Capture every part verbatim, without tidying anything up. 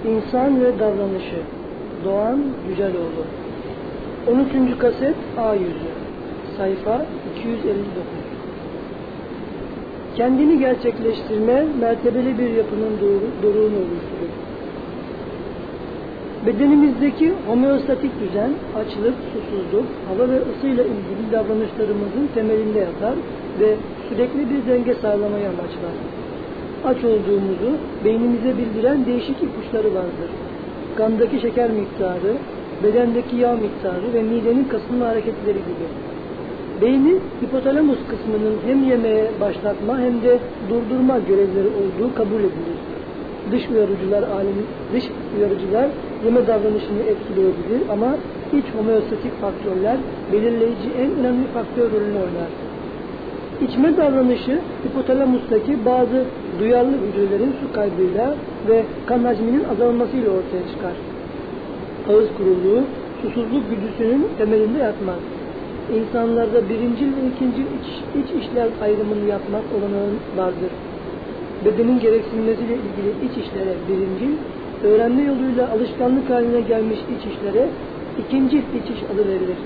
İnsan ve Davranışı Doğan Yüceloğlu. on üçüncü kaset A yüzü. Sayfa iki yüz elli dokuz. Kendini gerçekleştirme mertebeli bir yapının doruğunu oluşturur. Bedenimizdeki homeostatik düzen, açlık, susuzluk, hava ve ısıyla ilgili davranışlarımızın temelinde yatar ve sürekli bir denge sağlamayı amaçlar. Aç olduğumuzu beynimize bildiren değişik ipuçları vardır. Kandaki şeker miktarı, bedendeki yağ miktarı ve midenin kasılma hareketleri gibi. Beynin hipotalamus kısmının hem yemeye başlatma hem de durdurma görevleri olduğu kabul edilir. Dış uyarıcılar alemi, dış uyarıcılar yeme davranışını etkileyebilir ama iç homeostatik faktörler belirleyici en önemli faktör rolünü oynar. İçme davranışı hipotalamustaki bazı duyarlı hücrelerin su kaybıyla ve kan hacminin azalmasıyla ortaya çıkar. Ağız kuruluğu, susuzluk güdüsünün temelinde yatmaz. İnsanlarda birincil ve ikincil iç, iç işler ayrımını yapmak olanağı vardır. Bedenin gereksinmesiyle ilgili iç işlere birincil, öğrenme yoluyla alışkanlık haline gelmiş iç işlere ikincil iç iş adı verilir.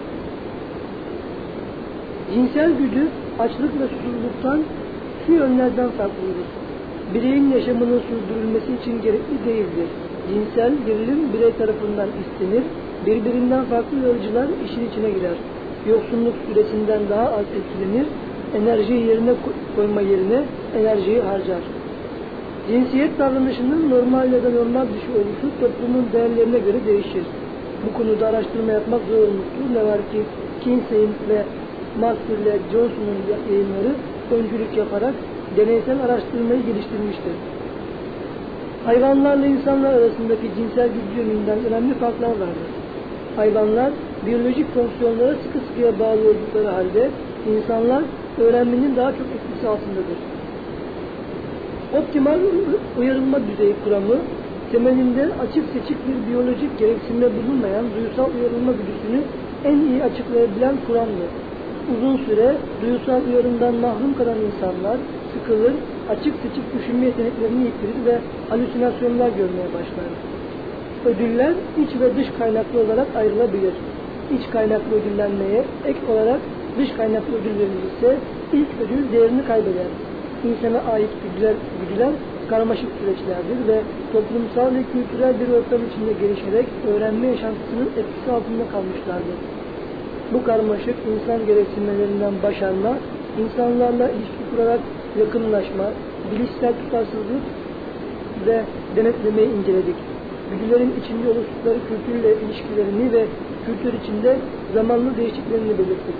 Cinsel güdü, açlık ve susuzluktan şu yönlerden farklıdır. Bireyin yaşamının sürdürülmesi için gerekli değildir. Cinsel gerilim birey tarafından istenir, birbirinden farklı uyarıcılar işin içine girer. Yoksunluk süresinden daha az etkilenir, enerjiyi yerine koyma yerine enerjiyi harcar. Cinsiyet davranışının normal ya da normal dışı oluşu toplumun değerlerine göre değişir. Bu konuda araştırma yapmak zor olmuştur. Ne var ki Kinsey'in ve Master ile Johnson'un yayınları öncülük yaparak deneysel araştırmayı geliştirmiştir. Hayvanlarla insanlar arasındaki cinsel güdü yönünden önemli farklar vardır. Hayvanlar biyolojik fonksiyonlara sıkı sıkıya bağlı oldukları halde insanlar öğrenmenin daha çok etkisi altındadır. Optimal uyarılma düzeyi kuramı temelinde açık seçik bir biyolojik gereksinme bulunmayan duysal uyarılma güdüsünü en iyi açıklayabilen kuramdır. Uzun süre duysal uyarımdan mahrum kalan insanlar sıkılır, açık seçik düşünme yeteneklerini yitirir ve halüsinasyonlar görmeye başlar. Ödüller iç ve dış kaynaklı olarak ayrılabilir. İç kaynaklı ödüllenmeye ek olarak dış kaynaklı ödül verilirse ilk ödül değerini kaybeder. İnsana ait güdüler, güdüler karmaşık süreçlerdir ve toplumsal ve kültürel bir ortam içinde gelişerek öğrenme yaşantısının etkisi altında kalmışlardır. Bu karmaşık insan gereksinmelerinden başarma, insanlarla ilişki kurarak yakınlaşma, bilişsel tutarsızlık ve denetlemeyi inceledik. Güdülerin içinde oluştukları kültürle ilişkilerini ve kültür içinde zamanlı değişikliklerini belirttik.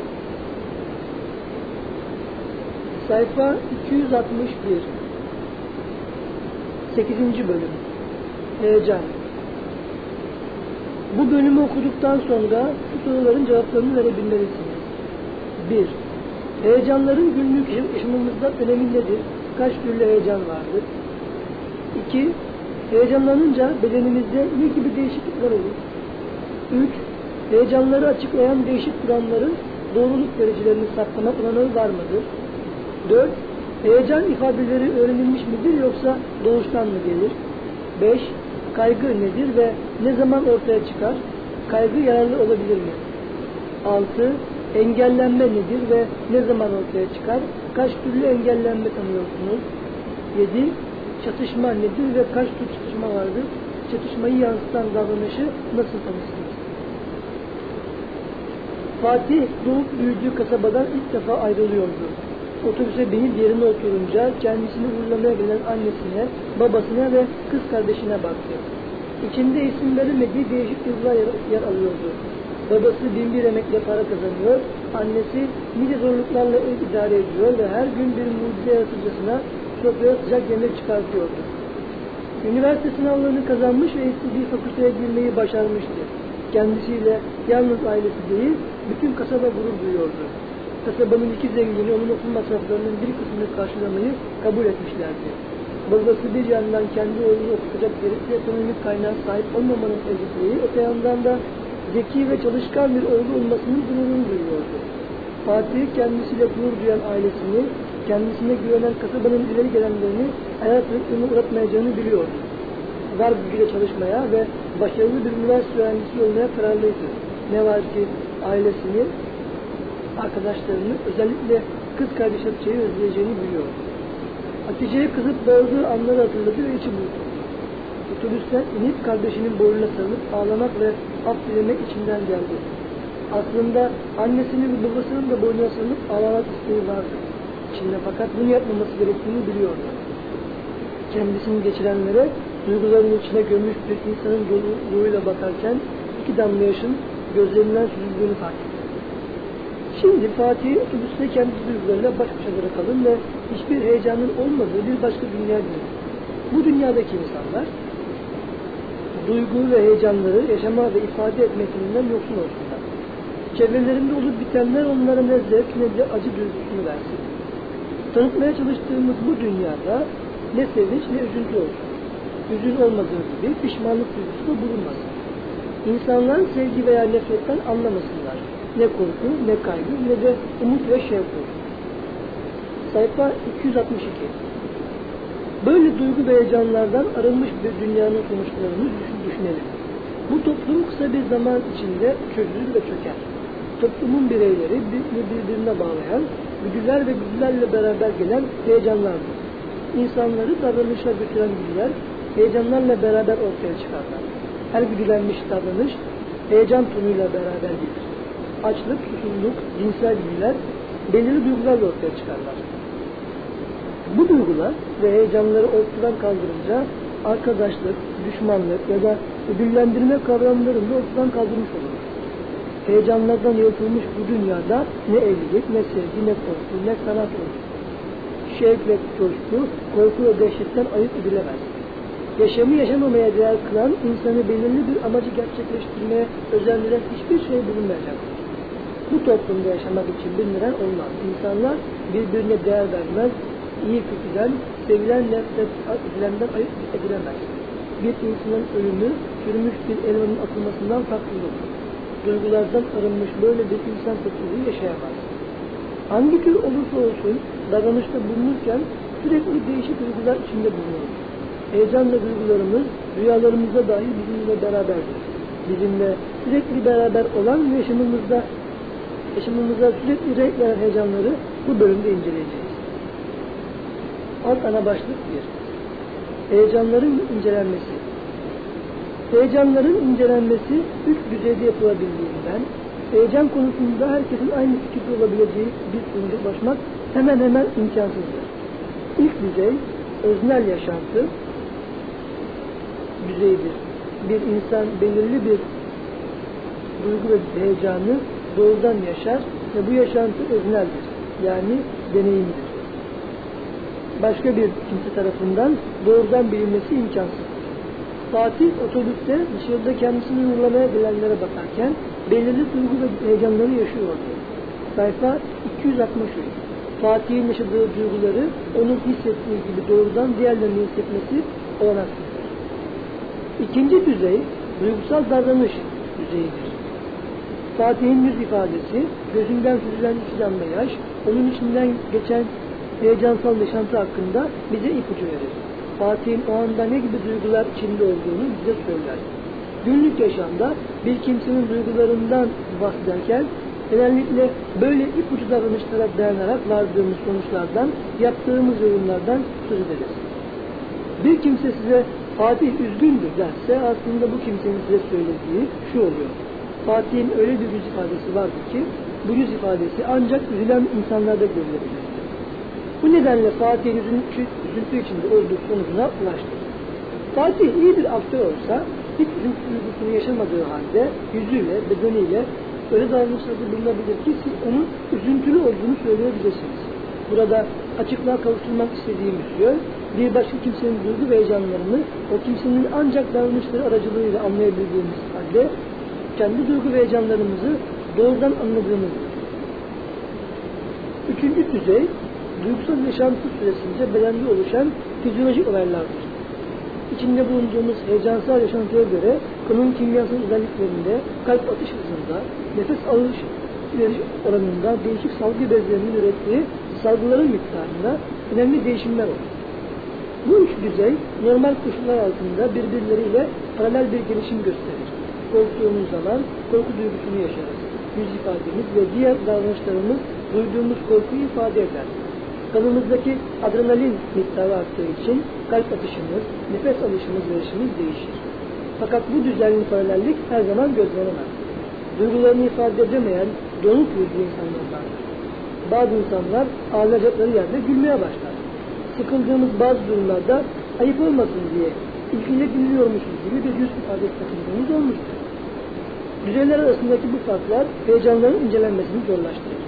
Sayfa iki yüz altmış bir. sekizinci bölüm. Heyecan. Bu bölümü okuduktan sonra şu soruların cevaplarını verebilmelisiniz. bir. Heyecanların günlük yaşamımızda önemi nedir? Kaç türlü heyecan vardır? iki. Heyecanlanınca bedenimizde ne gibi değişiklikler olur? üç. Heyecanları açıklayan değişik kuramların doğruluk derecelerini saptamak olanağı var mıdır? dört. Heyecan ifadeleri öğrenilmiş midir yoksa doğuştan mı gelir? beş. Kaygı nedir ve ne zaman ortaya çıkar? Kaygı yararlı olabilir mi? altı. Engellenme nedir ve ne zaman ortaya çıkar? Kaç türlü engellenme tanıyorsunuz? yedi. Çatışma nedir ve kaç tür çatışma vardır? Çatışmayı yansıtan davranışı nasıl tanırsınız? Fatih doğup büyüdüğü kasabadan ilk defa ayrılıyordu. Otobüse binip yerine oturunca kendisini uğurlamaya gelen annesine, babasına ve kız kardeşine baktı. İçinde isim verilmediği değişik yıllar yer alıyordu. Babası bin bir emekle para kazanıyor, annesi nice zorluklarla ev idare ediyor ve her gün bir mucize yaratıcısına sofraya sıcak yemek çıkartıyordu. Üniversite sınavlarını kazanmış ve istediği fakülteye girmeyi başarmıştı. Kendisiyle yalnız ailesi değil, bütün kasaba gurur duyuyordu. Kasabanın iki zengini onun okul masraflarının bir kısmını karşılamayı kabul etmişlerdi. Babası bir yandan kendi oğlunu okutacak gerekli ekonomik kaynağa sahip olmamanın ezikliği, öte yandan da zeki ve çalışkan bir oğlu olmasının gururunu duyuyordu. Fatih kendisiyle gurur duyan ailesini, kendisine güvenen kasabanın ileri gelenlerini hayat rıhtımına uğratmayacağını biliyordu. var gücüyle çalışmaya ve başarılı bir üniversite öğrencisi olmaya kararlıydı. Ne var ki ailesini, arkadaşlarını, özellikle kız kardeş Hatice'yi özleyeceğini biliyor. Hatice'ye kızıp bağırdığı anları hatırladı ve içi burkuldu. Otobüsten inip kardeşinin boynuna sarılıp ağlamak ve af dilemek içinden geldi. Aslında annesinin ve babasının da boynuna sarılıp ağlamak isteği vardı içinde, fakat bunu yapmaması gerektiğini biliyordu. Kendisini geçirenlere duyguların içine gömüş bir insanın doluluğuyla bakarken iki damla yaşın gözlerinden süzüldüğünü fark etti. Şimdi Fatih otobüste kendi duygularıyla baş başa bırakalım ve hiçbir heyecanın olmadığı bir başka dünya değil. Bu dünyadaki insanlar duygu ve heyecanları yaşama ve ifade etmekten yoksun olsunlar. Çevrelerinde olup bitenler onlara ne zevk ne de acı duygusunu versin. Tanıtmaya çalıştığımız bu dünyada ne sevinç ne üzüntü olsun. Üzün olmadığı gibi pişmanlık duygusu da bulunmasın. İnsanlar sevgi veya nefretten anlamasınlar. Ne korku, ne kaygı, ne de umut ve şevk olsun. Sayfa iki yüz altmış iki. Böyle duygu ve heyecanlardan arınmış bir dünyanın sonuçlarını düşünelim. Bu toplum kısa bir zaman içinde çözülür ve çöker. Toplumun bireyleri birbirine bağlayan, güdüler ve güdülerle beraber gelen heyecanlardır. İnsanları davranışa götüren güdüler, heyecanlarla beraber ortaya çıkarlar. Her güdülenmiş davranış, heyecan tonuyla beraber gelir. Açlık, susuzluk, cinsel güdüler, belirli duygularla ortaya çıkarlar. Bu duygular ve heyecanları ortadan kaldırınca arkadaşlık, düşmanlık ya da ödüllendirme kavramlarını da ortadan kaldırmış oluruz. Heyecanlardan yaratılmış bu dünyada ne evlilik, ne sevgi, ne korku, ne sanat olur. Şevk ve coşku, korku ve dehşetten ayırt edilemez. Yaşamı yaşamamaya değer kılan, insanı belirli bir amacı gerçekleştirmeye özendiren hiçbir şey bulunmayacaktır. Bu toplumda yaşamak için bir neden olmaz. İnsanlar birbirine değer vermez, iyi kötüden, sevilen nefret edilenden ayırt edilemez. Bir insanın ölümü, çürümüş bir elmanın atılmasından farklı olur. Duygulardan arınmış böyle bir insan topluluğu yaşayamaz. Hangi tür olursa olsun davranışta bulunurken sürekli değişik duygular içinde bulunuruz. Heyecan ve duygularımız rüyalarımızda dahi bizimle beraberdir. Bizimle sürekli beraber olan ve yaşamımızda, yaşamımıza sürekli renk veren heyecanları bu bölümde inceleyeceğiz. Alt ana başlık bir. Heyecanların incelenmesi. Heyecanların incelenmesi üç düzeyde yapılabildiğinden, heyecan konusunda herkesin aynı fikirde olabileceği bir sonuca ulaşmak hemen hemen imkansızdır. İlk düzey, öznel yaşantı düzeyidir. Bir insan belirli bir duygu ve heyecanı doğrudan yaşar ve bu yaşantı özneldir. Yani deneyimdir. Başka bir kimse tarafından doğrudan bilinmesi imkansızdır. Fatih otobüste dışarıda kendisini uğurlamaya gelenlere bakarken belirli duygu ve heyecanları yaşıyordu. Sayfa iki yüz altmış üç. Fatih'in yaşadığı duyguları onun hissettiği gibi doğrudan diğerlerinin hissetmesi olanaksızdır. İkinci düzey duygusal davranış düzeyidir. Fatih'in yüz ifadesi, gözünden süzülen iki damla yaş, onun içinden geçen heyecansal yaşantı hakkında bize ipucu verir. Fatih'in o anda ne gibi duygular içinde olduğunu bize söyler. Günlük yaşamda bir kimsenin duygularından bahsederken genellikle böyle ipucu davranışlara dayanarak vardığımız sonuçlardan, yaptığımız yorumlardan söz ederiz. Bir kimse size Fatih üzgündür derse aslında bu kimsenin size söylediği şu oluyor. Fatih'in öyle bir yüz ifadesi vardır ki bu yüz ifadesi ancak üzülen insanlarda görülebilir. Bu nedenle Fatih'in üzüntü, üzüntü içinde olduğu sonucuna ulaştı. Fatih iyi bir aktör olsa hiç üzüntü duygusunu yaşamadığı halde yüzüyle, bedeniyle öyle davranışlarda bulunabilir ki siz onun üzüntülü olduğunu söyleyebilirsiniz. Burada açıklığa kavuşturmak istediğimiz yön, bir başka kimsenin duygu ve heyecanlarını o kimsenin ancak davranışları aracılığıyla anlayabildiğimiz halde kendi duygu ve heyecanlarımızı doğrudan anladığımızdır. Üçüncü düzey, duygusal yaşantı süresince bedende oluşan fizyolojik olaylardır. İçinde bulunduğumuz heyecansal yaşantıya göre kanın kimyasal özelliklerinde, kalp atış hızında, nefes alış veriş oranında değişik salgı bezlerinin ürettiği salgıların miktarında önemli değişimler olur. Bu üç düzey normal koşullar altında birbirleriyle paralel bir gelişim gösterir. Korktuğumuz zaman korku duygusunu yaşarız. Yüz ifademiz ve diğer davranışlarımız duyduğumuz korkuyu ifade eder. Kanımızdaki adrenalin miktarı arttığı için kalp atışımız, nefes alışımız, verişimiz değişir. Fakat bu düzenli paralellik her zaman gözlenemez. Duygularını ifade edemeyen, donuk yüzlü insanlar vardır. Bazı insanlar ağlayacakları yerde gülmeye başlar. Sıkıldığımız bazı durumlarda ayıp olmasın diye ilgiyle gülüyormuşuz gibi bir yüz ifadesi takıldığımız olmuştur. Düzeyler arasındaki bu farklar heyecanların incelenmesini zorlaştırır.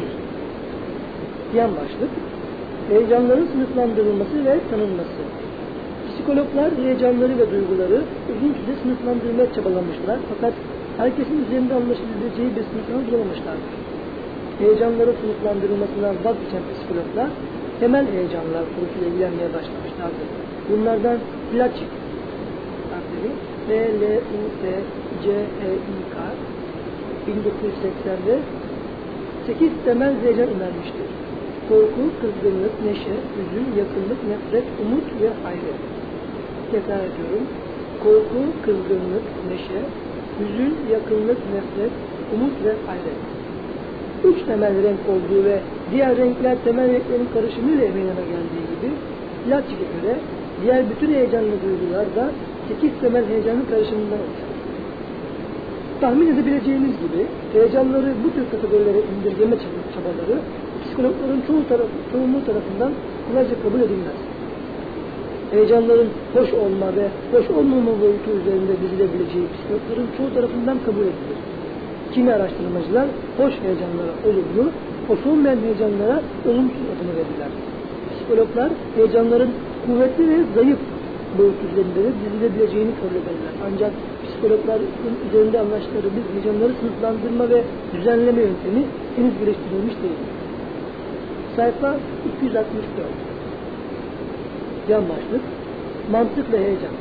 Yan başlık, heyecanların sınıflandırılması ve tanınması. Psikologlar heyecanları ve duyguları uzun süre sınıflandırmaya çabalamışlar fakat herkesin üzerinde anlaşılabileceği bir sınıfını bulamamışlardır. Heyecanların sınıflandırılmasından vazgeçen psikologlar temel heyecanlar konusuyla ilgilenmeye başlamışlardır. Bunlardan Plachik harfleri P L U T C E I K bin dokuz yüz seksende sekiz temel heyecan önermiştir. Korku, kızgınlık, neşe, hüzün, yakınlık, nefret, umut ve hayret. Tekrar ediyorum. Korku, kızgınlık, neşe, hüzün, yakınlık, nefret, umut ve hayret. Üç temel renk olduğu ve diğer renkler temel renklerin karışımıyla meydana geldiği gibi Plachik'e göre diğer bütün heyecanlı duygular da sekiz temel heyecanın karışımından oluşur. Tahmin edebileceğiniz gibi heyecanları bu tür kategorilere indirgeme çabaları psikologların çoğu tarafı, çoğunluğu tarafından kolayca kabul edilmez. Heyecanların hoş olma ve hoş olmama boyutu üzerinde dizilebileceği psikologların çoğu tarafından kabul edilir. Kimi araştırmacılar hoş heyecanlara olumlu, hoş olmayan heyecanlara olumsuz adını verirler. Psikologlar heyecanların kuvvetli ve zayıf boyut üzerinde de dizilebileceğini kabul ederler. Ancak psikologların üzerinde anlaştıkları bir heyecanları sınıflandırma ve düzenleme yöntemi henüz geliştirilmiş değildir. Sayfa iki yüz altmış dört. Yan başlık, mantık ve heyecan.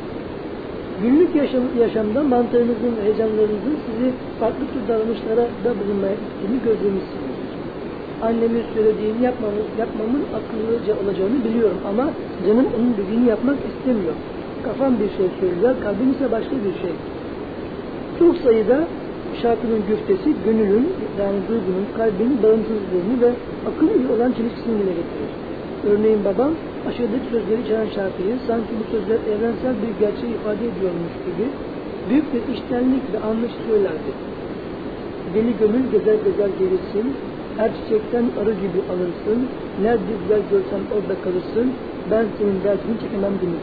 Günlük yaşam, yaşamda mantığınızın, heyecanlarınızın sizi farklı tür davranışlara da bulunmaya ittiğini gözlemişsinizdir. Annemin söylediğini yapmamın, yapmamın akıllıca olacağını biliyorum ama canım onun dediğini yapmak istemiyor. Kafam bir şey söylüyor, kalbim ise başka bir şey. Çok sayıda şarkının güftesi, gönülün, yani duygunun, kalbin bağımsızlığını ve akıl ile olan çelişkisini dile getirir. Örneğin babam, aşağıdaki sözleri içeren şarkıyı sanki bu sözler evrensel bir gerçeği ifade ediyormuş gibi büyük bir içtenlik ve anlayış söylerdi. Deli gönül gezer gezer gelirsin, her çiçekten arı gibi alırsın, nerede güzel görsen orada kalırsın, ben senin derdini çekemem demir.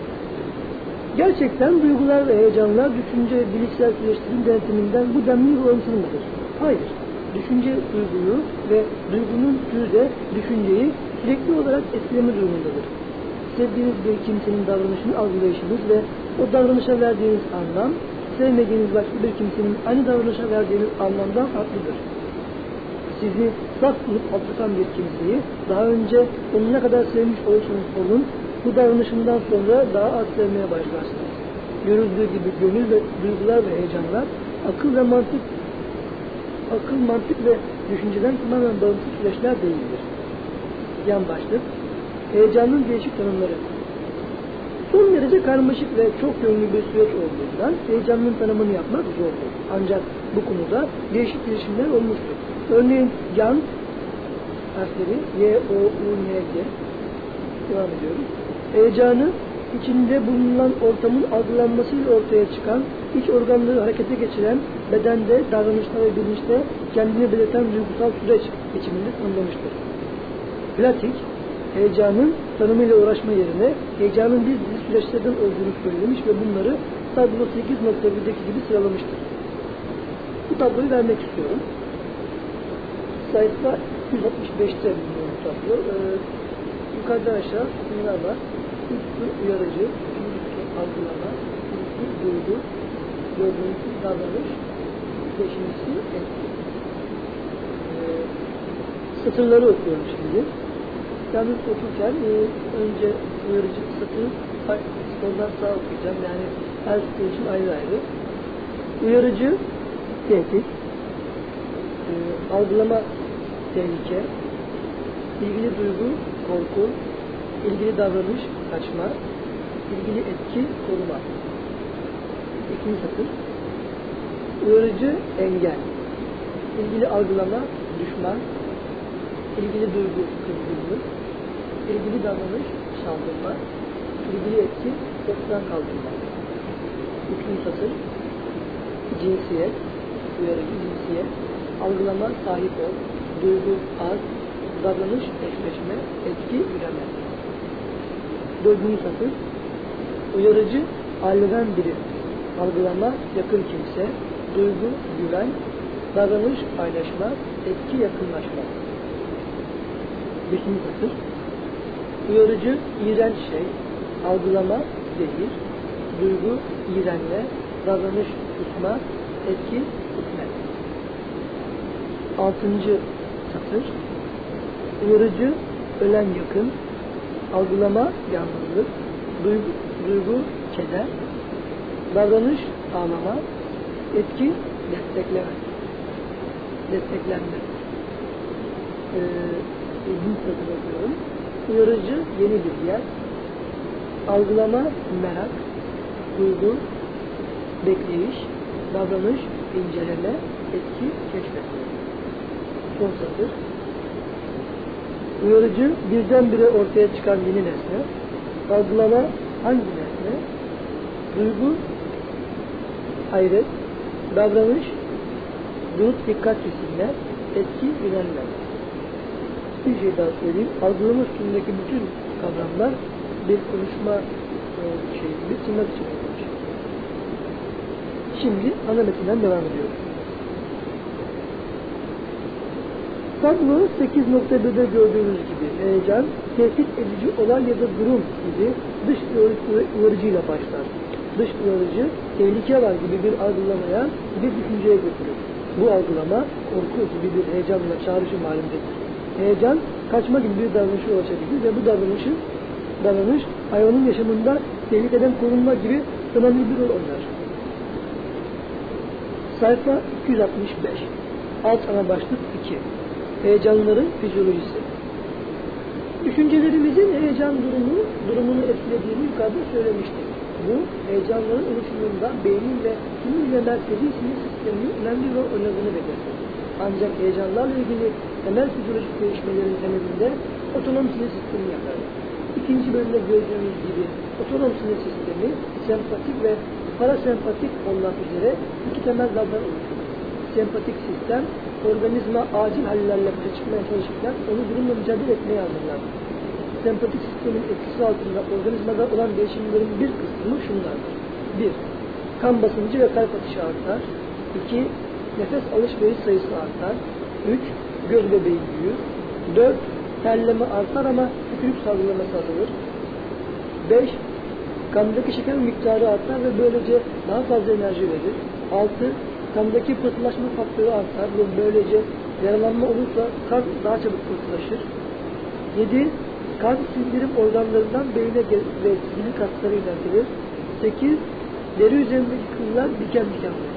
Gerçekten duygular ve heyecanlar düşünce ve bilişsel süreçlerin denetiminden bu denli bağımsız mıdır? Hayır. Düşünce duyguyu ve duygunun türü de düşünceyi sürekli olarak etkileme durumundadır. Sevdiğiniz bir kimsenin davranışını algılayışınız ve o davranışa verdiğiniz anlam, sevmediğiniz başka bir kimsenin aynı davranışa verdiğiniz anlamdan farklıdır. Sizi saf bulup alçatan bir kimseyi daha önce onu ne kadar sevmiş olursanız olun, bu davranışından sonra daha az sevmeye başlarsınız. Görüldüğü gibi gönül ve duygular ve heyecanlar, akıl ve mantık, akıl, mantık ve düşünceden tamamen bağımsız süreçler değildir. Yan başlık, heyecanın değişik tanımları. Son derece karmaşık ve çok yönlü bir süreç olduğundan heyecanın tanımını yapmak zordur. Ancak bu konuda değişik gelişimler olmuştur. Örneğin Yan harfleri Y, O, U, N, G devam ediyoruz. Heyecanı içinde bulunan ortamın algılanmasıyla ortaya çıkan, iç organları harekete geçiren, bedende, davranışta ve bilinçte kendini belirten duygusal süreç biçiminde tanımlamıştır. Plachik, heyecanın tanımıyla uğraşma yerine heyecanın bir dizi süreçlerden olduğunu söylemiş ve bunları tablo sekiz nokta birdeki gibi sıralamıştır. Bu tabloyu vermek istiyorum. Sayfa yüz altmış beşte bulunuyor bu tablo. Ee, yukarıdan aşağı sütunlar var. Üstü uyarıcı, üstü algılama, üstü duygu, dördüncüsü davranış, beşincisi etki. Ee, satırları okuyorum şimdi. Yalnız okurken e, önce uyarıcı satırı soldan sağa okuyacağım. Yani her satır için ayrı ayrı. Uyarıcı, tehdit, e, algılama, tehlike, ilgili duygu, korku, ilgili davranış, kaçma, ilgili etki, koruma. İkinci satır. Uyarıcı, engel. İlgili algılama, düşman. İlgili duygu, kızgınlık. İlgili davranış, saldırma. İlgili etki, ortadan kaldırma. Üçüncü satır. Cinsiyet, uyarıcı cinsiyet. Algılama, sahip ol. Duygu, az. Davranış, eşleşme. Etki, üreme. Dördüncü satır. Uyarıcı, aileden biri. Algılama, yakın kimse. Duygu, güven. Davranış, paylaşma. Etki, yakınlaşma. Beşinci satır. Uyarıcı, iğrenç şey. Algılama, zehir. Duygu, iğrenme. Davranış, tutma. Etki, hükmet. Altıncı satır. Uyarıcı, ölen yakın. Algılama, yalnızlık. Duygu, duygu keder. Davranış, ağlama. Etki, destekleme. Desteklenme. Ee, ilginç satır okuyorum. Uyarıcı, yeni bir yer. Algılama, merak. Duygu, bekleyiş. Davranış, inceleme. Etki, keşfetme. Son satır. Uyarıcı, birdenbire ortaya çıkan yeni nesne. Algılama, hangi nesne? Duygu, hayret. Davranış, durup dikkat kesilme. Etki, yönelme. Bir şey daha söyleyeyim. Algılama üstündeki bütün kavramlar bir konuşma şey gibi tırnak için yapılmış. Şimdi ana metinden devam ediyoruz. Tablo sekiz nokta bir'de gördüğünüz gibi heyecan, tehdit edici olay ya da durum gibi dış uyarıcıyla başlar. Dış uyarıcı, tehlike var gibi bir algılamaya, bir düşünceye götürür. Bu algılama, korku gibi bir heyecanla çağrışım halindedir. Heyecan, kaçma gibi bir davranışa ulaşabilir ve bu davranışın, davranış, hayvanın yaşamında tehlikeden korunma gibi önemli bir rol oynar. Sayfa iki yüz altmış beş. Alt ana başlık iki. Heyecanların fizyolojisi. Düşüncelerimizin heyecan durumu, durumunu etkilediğini yukarıda söylemiştik. Bu, heyecanların oluşumunda beynin ve sinir ve merkezi sinir sisteminin önemli rol oynadığını belirtir. Ancak heyecanlarla ilgili temel fizyolojik değişmelerin temelinde otonom sinir sistemi yatar. İkinci bölümde gördüğümüz gibi otonom sinir sistemi, sempatik ve parasempatik olmak üzere iki temel daldan oluşur. Sempatik sistem, organizma acil hallerle başa çıkmaya çalışırken onu durumla mücadele etmeye hazırlar. Sempatik sistemin etkisi altında organizmada olan değişimlerin bir kısmı şunlardır. bir. Kan basıncı ve kalp atışı artar. iki. Nefes alışveriş sayısı artar. üç. Göz bebeği büyür. dört. Terleme artar ama tükürük salgılaması azalır. beş. Kandaki şeker miktarı artar ve böylece daha fazla enerji verir. altı. Kandaki pıhtılaşma faktörü artar ve böylece yaralanma olursa kan daha çabuk pıhtılaşır. yedi. Kan sindirim organlarından beyne ve sinir kasları ilerlenir. sekiz. Deri üzerindeki kıllar diken diken olur.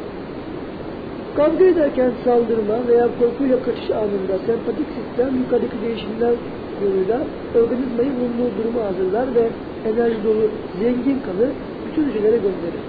Kavga ederken saldırma veya korkuyla kaçış anında sempatik sistem yukarıdaki değişimler yoluyla organizmayı bulunduğu durumu hazırlar ve enerji dolu zengin kanı bütün hücrelere gönderir.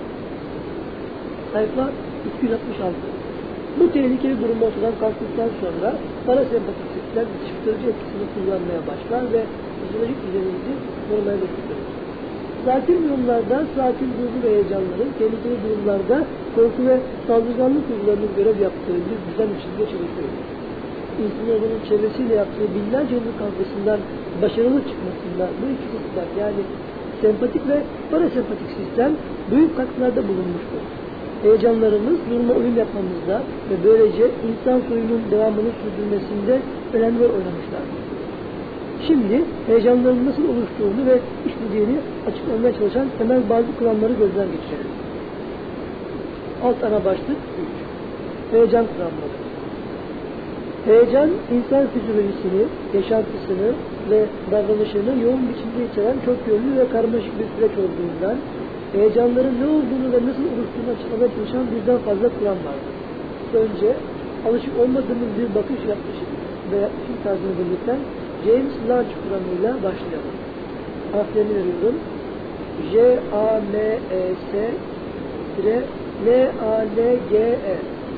Sayfa iki yüz altmış altı. Bu tehlikeli durum ortadan kalktıktan sonra parasempatik sistem yatıştırıcı etkisini kullanmaya başlar ve fizyolojik düzenimizi normale götürür. Sakin durumlarda sakin duygu ve heyecanların, tehlikeli durumlarda korku ve saldırganlık duygularının görev yaptığı bir düzen içinde çalışıyor. İnsanoğlunun çevresiyle yaptığı binlerce yıllık kavgasından başarılı çıkmasında bu iki sistem yani sempatik ve parasempatik sistem büyük katkılarda bulunmuştur. Heyecanlarımız duruma uyum yapmamızda ve böylece insan soyunun devamını sürdürmesinde önemli rol oynamışlardır. Şimdi heyecanların nasıl oluştuğunu ve işlediğini açıklamaya çalışan temel bazı kuramları gözden geçirelim. Alt ana başlık üç. Heyecan kuramları. Heyecan, insan fizyolojisini, yaşantısını ve davranışını yoğun biçimde içeren çok yönlü ve karmaşık bir süreç olduğundan heyecanların ne olduğunu ve nasıl oluştuğunu açıklamaya çalışan birden fazla kuram vardır. Önce alışık olmadığımız bir bakış yaklaşım ve yaklaşım tarzını belirten James Lange kuramıyla başlayalım. Harflerini veriyorum. J A M E S L A L G E.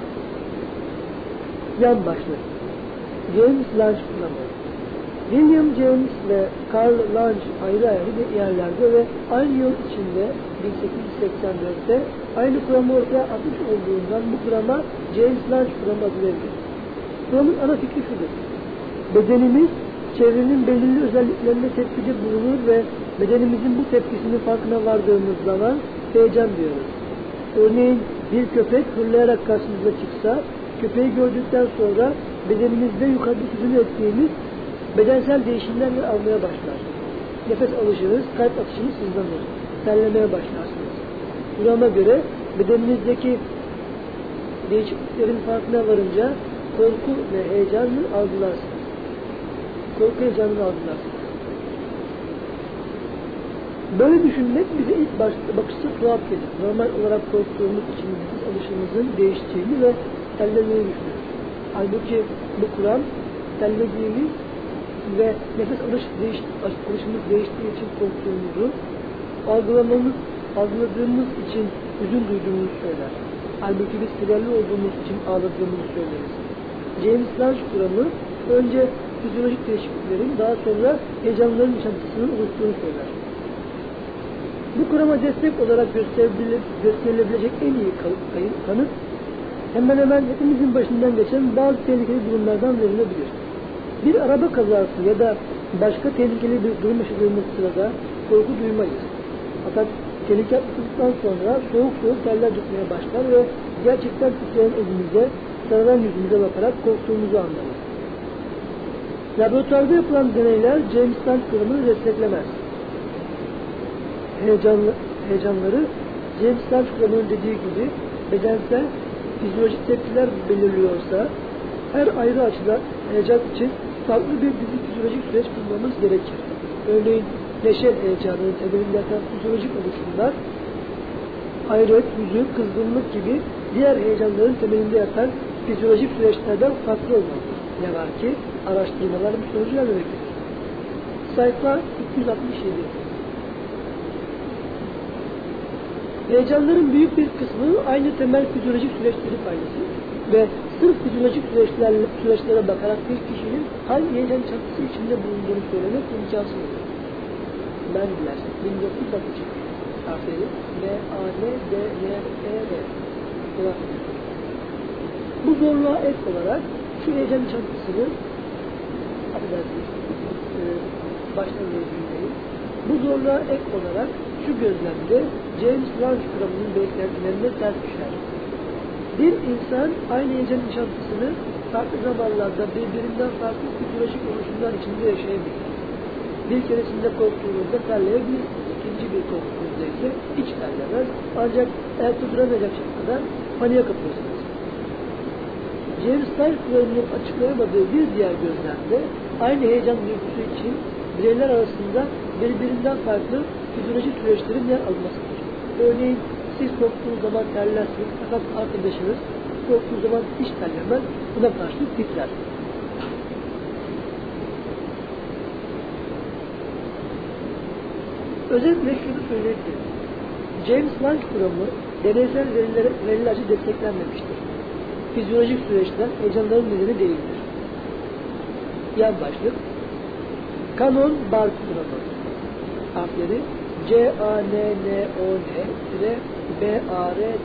Yan başlık. James Lange kuramı. William James ve Carl Lange ayrı ayrı yerlerde ve aynı yıl içinde bin sekiz yüz seksen dörtte aynı kuramı ortaya atmış olduğundan bu kurama James Lange kuramı adı verilir. Kuramın ana fikri şudur. Bedenimiz çevrenin belirli özelliklerine tepkide bulunur ve bedenimizin bu tepkisinin farkına vardığımız zaman heyecan duyarız. Örneğin bir köpek hırlayarak karşımıza çıksa, köpeği gördükten sonra bedenimizde yukarıda sözünü ettiğimiz bedensel değişimlerle almaya başlar. Nefes alışınız, kalp atışınız hızlanır. Terlemeye başlarsınız. Kurama göre bedeninizdeki değişikliklerin farkına varınca korku ve heyecanını algılarsınız. Korku heyecanını algılarsınız. Böyle düşünmek bize ilk bakışta tuhaf gelir. Normal olarak korktuğumuz için nefes alışımızın değiştiğini ve terlemeyi düşünürüz. Halbuki bu kuram terlediğimiz ve nefes alış değiş, alışımız değiştiği için korktuğumuzu, algılamamız, algıladığımız için üzün duyduğumuzu söyler. Halbuki biz kederli olduğumuz için ağladığımızı söyleriz. James Lange kuramı önce fizyolojik değişikliklerin, daha sonra heyecanların yaşantısının oluştuğunu söyler. Bu kurama destek olarak gösterilebilecek en iyi kanıt, hemen hemen hepimizin başından geçen bazı tehlikeli durumlardan verilebilir. Bir araba kazası ya da başka tehlikeli bir durum yaşadığımız sırada korku duymayız. Fakat tehlike atlattıktan sonra soğuk soğuk terler dökmeye başlar ve gerçekten titreyen elimize, sararan yüzümüze bakarak korktuğumuzu anlarız. Laboratuvarda yapılan deneyler James Lange kuramını desteklemez. Heyecanlı, heyecanları James Lange kuramının dediği gibi bedensel, fizyolojik tepkiler belirliyorsa her ayrı açıda heyecan için farklı bir dizi fizyolojik süreç bulmamız gerekir. Örneğin neşe heyecanının temelinde yatan fizyolojik oluşumlar, hayret, hüzün, kızgınlık gibi diğer heyecanların temelinde yatan fizyolojik süreçlerden farklı olmalıdır. Ne var ki araştırmalar bu sonucu vermektedir. Sayfa iki yüz altmış yedi. Heyecanların büyük bir kısmı aynı temel fizyolojik süreçleri paylaşır ve sırf fizyolojik süreçler, süreçlere bakarak bir kişinin hangi heyecan çatısı içinde bulunduğunu söylemek imkansızdır. Mendler, bin dokuz yüz altmış iki harfleri M A N D N E R. Bu zorluğa ek olarak şu heyecan çantısını affedersiniz, e, baştan verdiğim bu zorluğa ek olarak şu gözlemde James Lange kuramının beklentilerine ters düşer. Bir insan aynı heyecan çantısını farklı zamanlarda birbirinden farklı fizyolojik oluşumlar içinde yaşayabilir. Bir keresinde korktuğunuzda terleyebilir, ikinci bir korktuğunuzda ise hiç terlemez, ancak ayakta duramayacak şekilde paniğe kapıyorsunuz. James Lange kuramının açıklayamadığı bir diğer gözlemde aynı heyecan duygusu için bireyler arasında birbirinden farklı fizyolojik süreçlerin yer almasıdır. Örneğin siz korktuğunuz zaman terlersiniz, fakat arkadaşınız korktuğu zaman hiç terlemez, buna karşı titrer. Özetle şunu söyleyebilirim. James Lange kuramı deneysel verilere, verilerce desteklenmemiştir. Fizyolojik süreçler heyecanların nedeni değildir. Yan başlık Cannon-Barth kuramı. Harfleri C A N N O N B A R D.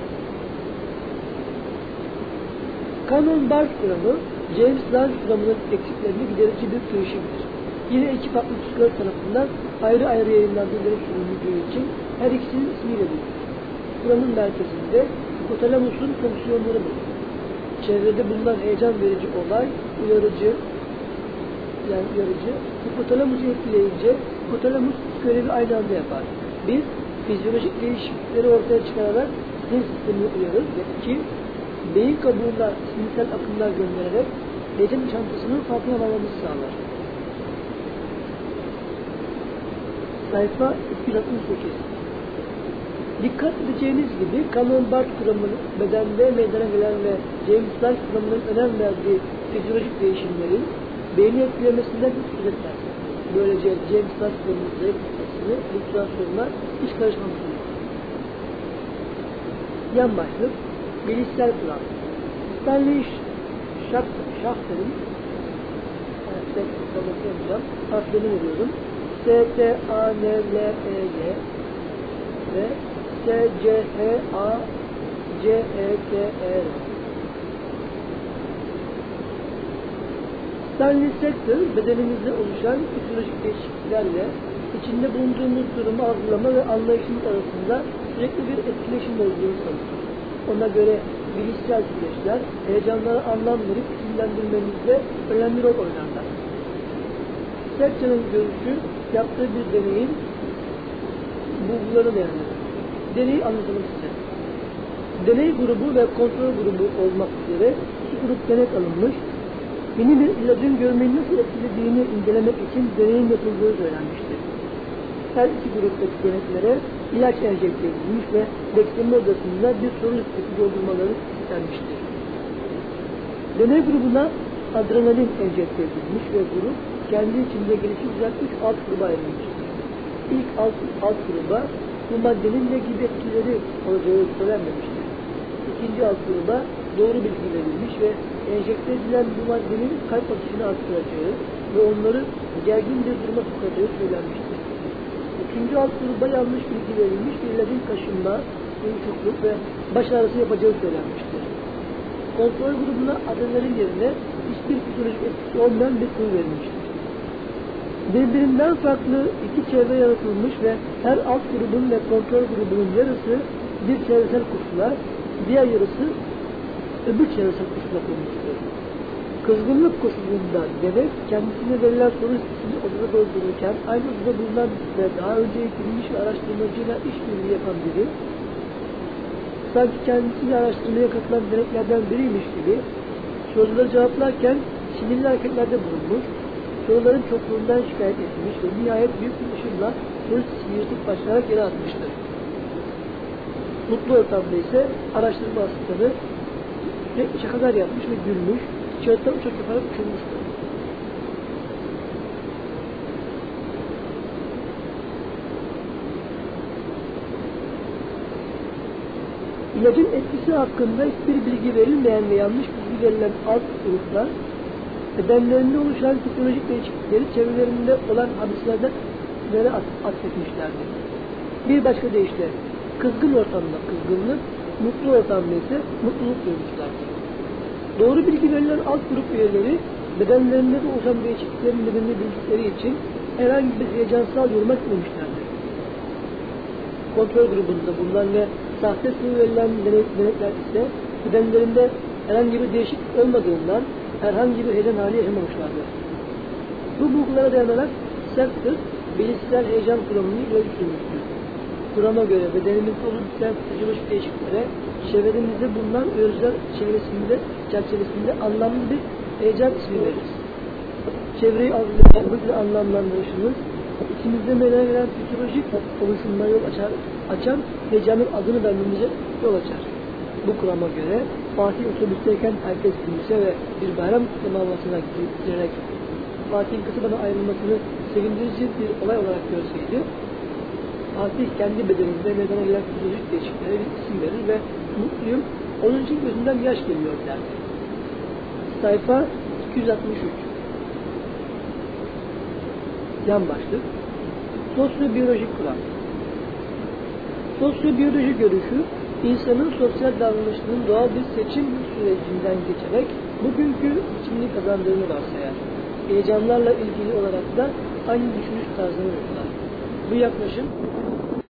Cannon-Barth kuramı James Lange kuramının eksiklerini giderici bir girişimdir. Yine iki farklı psikolog tarafından ayrı ayrı yayınlandığı ileri sürüldüğü için her ikisinin ismiyle bilinir. Kuramın merkezinde hipotalamusun fonksiyonları bulunur. Çevrede bulunan heyecan verici olay, uyarıcı, yani uyarıcı, hipotalamusu etkileyince hipotalamus görevi aynı anda yapar. Biz fizyolojik değişiklikleri ortaya çıkararak sinir sistemini uyarır ve iki, beyin kabuğuna sinirsel akımlar göndererek heyecan çantasının farkına varmamızı sağlar. Sayfa iki yüz altmış sekiz. Dikkat edeceğiniz gibi Cannon-Barth kuramının bedende meydana gelen ve James Lange kuramının önem verdiği fizyolojik değişimlerin beyni etkilemesinden hiç söz etmez. Böylece James Russell'ın zayıf kafasını bu tür sorunlar hiç karışmamıştır. Yan başlık, bilişsel kuram. Stanley Schachter'in harflerini veriyorum. S T A N L E G ve S C H A C E T E R. Stanley Schachter, bedenimizde oluşan fizyolojik değişikliklerle içinde bulunduğumuz durumu algılama ve anlayışımız arasında sürekli bir etkileşim olduğunu sanır. Ona göre bilişsel süreçler, heyecanlara anlam verip isimlendirmemizde önemli rol oynarlar. Schachter'ın görüşü, yaptığı bir deneyin bulguları değerlendirir. Deneyi anlatalım size. Deney grubu ve kontrol grubu olmak üzere iki grup denek alınmış, yeni bir ilacın görmeyi nasıl etkilediğini incelemek için deneyin yapıldığı söylenmiştir. Her iki gruptaki deneklere ilaç enjekte edilmiş ve bekleme odasında bir soru listesi doldurmaları istenmiştir. Deney grubuna adrenalin enjekte edilmiş ve grup kendi içinde gelişecek üç alt gruba ayrılmıştır. İlk alt, alt gruba bu maddenin ne gibi etkileri olacağı söylenmemiştir. İkinci alt gruba doğru bilgi verilmiş ve enjekte edilen bu maddenin kalp atışını arttıracağı ve onları gergin bir duruma sokacağı söylenmiştir. Üçüncü alt gruba yanlış bilgi verilmiş bir ilacın kaşınma, uyuşukluk ve baş ağrısı yapacağı söylenmiştir. Kontrol grubuna adrenalin yerine hiçbir fizyolojik etkisi olmayan bir kuyu verilmiştir. Birbirinden farklı iki çevre yaratılmış ve her alt grubun ve kontrol grubunun yarısı bir çevresel koşula, diğer yarısı öbür çevresel koşula konmuştur. Kızgınlık koşulunda denek kendisine verilen soru listesini odada doldururken aynı odada bulunan ve daha önce eğitilmiş ve araştırmacıyla işbirliği yapan biri, sanki kendisiyle araştırmaya katılan deneklerden biriymiş gibi soruları cevaplarken sinirli hareketlerde bulunmuş, soruların çokluğundan şikayet etmiş ve nihayet büyük bir ışınla soru listesini yırtıp başlayarak yere atmıştır. Mutlu ortamda ise araştırma asistanı sürekli şakalar yapmış ve gülmüş, çığırttan uçak yaparak uçurmuştur. İlacın etkisi hakkında hiçbir bilgi verilmeyen ve yanlış bilgi verilen alt gruplar, bedenlerinde oluşan fizyolojik değişiklikleri çevrelerinde olan hadislerden atfetmişlerdir. Bir başka deyişle, kızgın ortamda kızgınlık, mutlu ortamda ise mutluluk duymuşlardır. Doğru bilgi verilen alt grup üyeleri, bedenlerinde de oluşan değişikliklerin nedenini bildikleri için herhangi bir heyecansal yoruma gitmemişlerdir. Kontrol grubunda bulunan ve sahte sıvı verilen denekler ise bedenlerinde herhangi bir değişiklik olmadığından herhangi bir heyecan hali yaşamamışlardır. Bu bulgulara dayanarak Schachter, bilişsel heyecan kuramını ileri sürmüştür. Kurama göre bedenimizde oluşan fizyolojik değişikliklere çevremizde bulunan özler çevresinde, çerçevesinde anlamlı bir heyecan ismi veririz. Çevreyi algılayışımız ve anlamlandırışımız içimizde meydana gelen fizyolojik oluşumlara yol açar, açan heyecanın adını vermemize yol açar. Bu kurama göre Fatih otobüsteyken herkes gülse ve bir bayram kutlama havasına giderek Fatih'in kasabadan ayrılmasını sevindirici bir olay olarak görseydi, Fatih kendi bedeninde meydana gelen fizyolojik değişikliklere bir isim verir ve mutluyum, onun için gözünden yaş geliyor derdi. Sayfa iki yüz altmış üç. Yan başlık. Sosyobiyolojik kuram. Sosyobiyoloji görüşü, insanın sosyal davranışının doğal bir seçim sürecinden geçerek bugünkü biçimini kazandığını varsayar. Heyecanlarla ilgili olarak da aynı düşünüş tarzını uygular. Bu yaklaşım